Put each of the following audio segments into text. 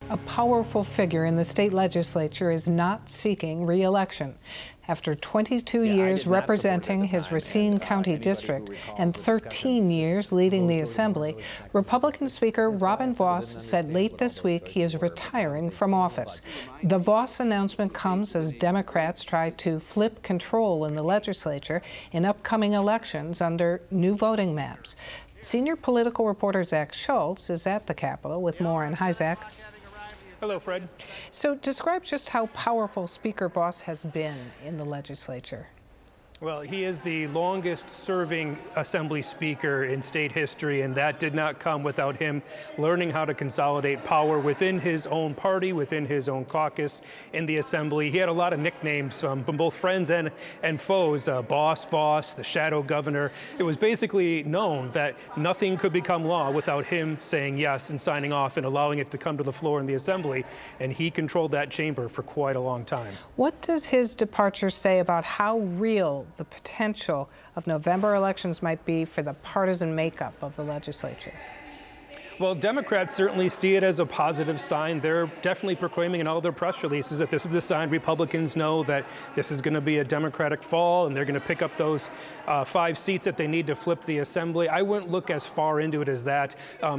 A powerful figure in the state legislature is not seeking re-election. After 22 years representing his Racine County district and 13 years leading the assembly, Republican Speaker Robin Vos said late this week he is retiring from office. The Vos announcement comes as Democrats try to flip control in the legislature in upcoming elections under new voting maps. Senior political reporter Zach Schultz is at the Capitol with more on. Hi, Zach. Hello, Fred. So describe just how powerful Speaker Vos has been in the legislature. Well, he is the longest-serving Assembly Speaker in state history, and that did not come without him learning how to consolidate power within his own party, within his own caucus in the Assembly. He had a lot of nicknames from both friends and foes, Boss Vos, the Shadow Governor. It was basically known that nothing could become law without him saying yes and signing off and allowing it to come to the floor in the Assembly, and he controlled that chamber for quite a long time. What does his departure say about how real the potential of November elections might be for the partisan makeup of the legislature? Well, Democrats certainly see it as a positive sign. They're definitely proclaiming in all their press releases that this is the sign Republicans know that this is going to be a Democratic fall and they're going to pick up those 5 seats that they need to flip the Assembly. I wouldn't look as far into it as that.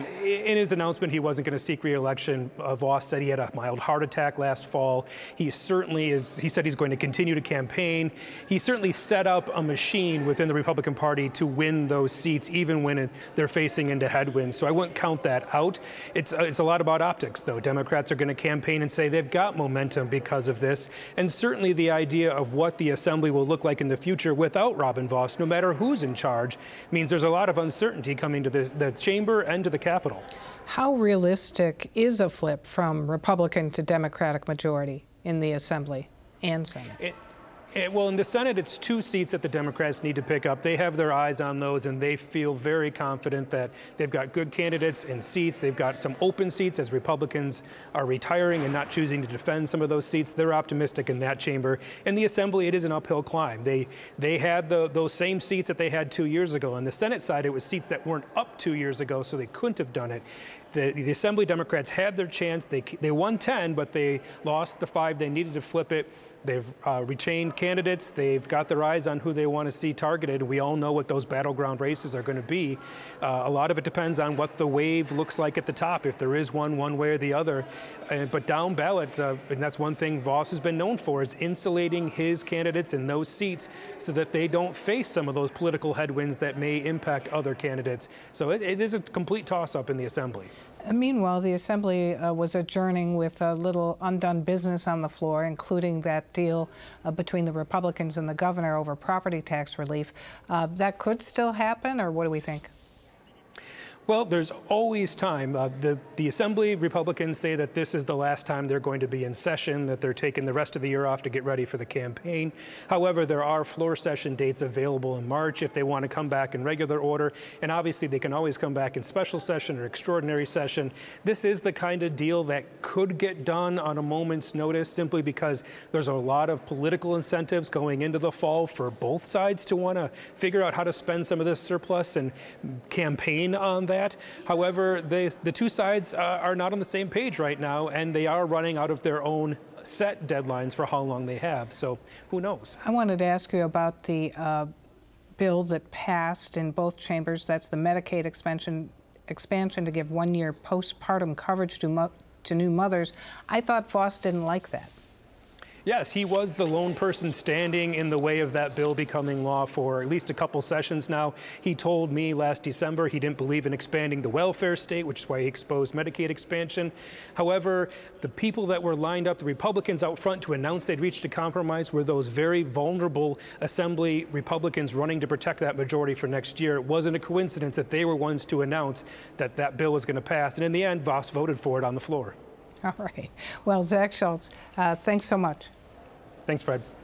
In his announcement, he wasn't going to seek re-election. Vos said he had a mild heart attack last fall. He certainly is. He said he's going to continue to campaign. He certainly set up a machine within the Republican Party to win those seats, even when they're facing into headwinds. So I wouldn't count that out. It's a lot about optics, though. Democrats are going to campaign and say they've got momentum because of this. And certainly the idea of what the Assembly will look like in the future without Robin Vos, no matter who's in charge, means there's a lot of uncertainty coming to the chamber and to the Capitol. How realistic is a flip from Republican to Democratic majority in the Assembly and Senate? Well, in the Senate, it's 2 seats that the Democrats need to pick up. They have their eyes on those, and they feel very confident that they've got good candidates in seats. They've got some open seats as Republicans are retiring and not choosing to defend some of those seats. They're optimistic in that chamber. In the Assembly, it is an uphill climb. They had those same seats that they had 2 years ago. On the Senate side, it was seats that weren't up 2 years ago, so they couldn't have done it. The Assembly Democrats had their chance. They won 10, but they lost the 5 they needed to flip it. They've retained candidates. They've got their eyes on who they want to see targeted. We all know what those battleground races are going to be. A lot of it depends on what the wave looks like at the top, if there is one way or the other. But down ballot, and that's one thing Vos has been known for, is insulating his candidates in those seats so that they don't face some of those political headwinds that may impact other candidates. So it is a complete toss-up in the Assembly. Meanwhile, the Assembly was adjourning with a little undone business on the floor, including that deal between the Republicans and the governor over property tax relief. That could still happen, or what do we think? Well, there's always time. The Assembly Republicans say that this is the last time they're going to be in session, that they're taking the rest of the year off to get ready for the campaign. However, there are floor session dates available in March if they want to come back in regular order. And obviously, they can always come back in special session or extraordinary session. This is the kind of deal that could get done on a moment's notice simply because there's a lot of political incentives going into the fall for both sides to want to figure out how to spend some of this surplus and campaign on that. However, the 2 sides are not on the same page right now, and they are running out of their own set deadlines for how long they have. So who knows? I wanted to ask you about the bill that passed in both chambers. That's the Medicaid expansion to give 1-year postpartum coverage to new mothers. I thought Vos didn't like that. Yes, he was the lone person standing in the way of that bill becoming law for at least a couple sessions now. He told me last December he didn't believe in expanding the welfare state, which is why he exposed Medicaid expansion. However, the people that were lined up, the Republicans out front to announce they'd reached a compromise, were those very vulnerable Assembly Republicans running to protect that majority for next year. It wasn't a coincidence that they were ones to announce that that bill was going to pass. And in the end, Vos voted for it on the floor. All right. Well, Zach Schultz, thanks so much. Thanks, Fred.